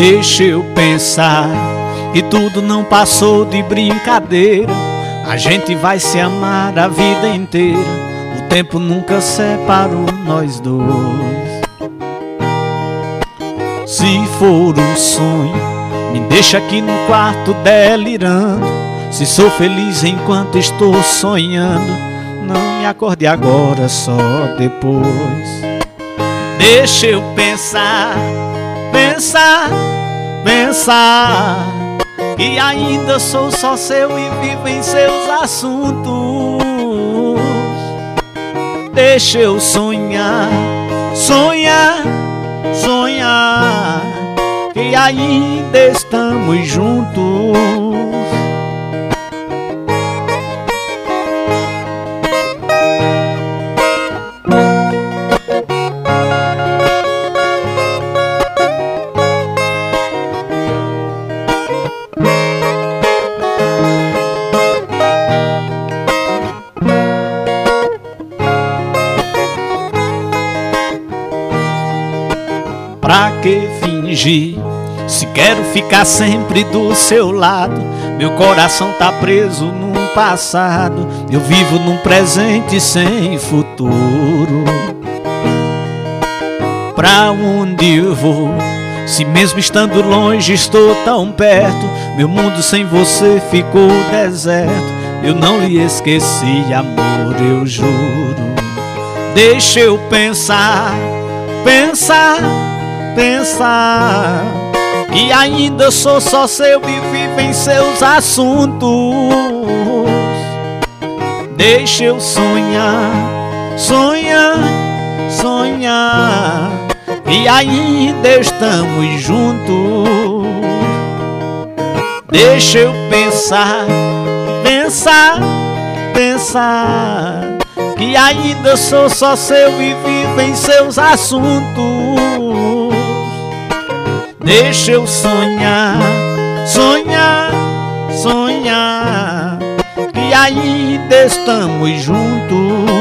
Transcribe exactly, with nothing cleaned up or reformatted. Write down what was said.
Deixa eu pensar que tudo não passou de brincadeira. A gente vai se amar a vida inteira. O tempo nunca separou nós dois. Se for um sonho, me deixa aqui no quarto delirando. Se sou feliz enquanto estou sonhando, não me acorde agora, só depois. Deixa eu pensar, pensar, pensar que ainda sou só seu e vivo em seus assuntos. Deixa eu sonhar, sonhar, sonhar que ainda estamos juntos. Pra que fingir, se quero ficar sempre do seu lado? Meu coração tá preso num passado, eu vivo num presente sem futuro. Pra onde eu vou, se mesmo estando longe estou tão perto? Meu mundo sem você ficou deserto. Eu não lhe esqueci, amor, eu juro. Deixa eu pensar, pensar, pensar que ainda sou só seu e vivo em seus assuntos. Deixa eu sonhar, sonhar, sonhar que ainda estamos juntos. Deixa eu pensar, pensar, pensar que ainda sou só seu e vivo em seus assuntos. Deixa eu sonhar, sonhar, sonhar que ainda estamos juntos.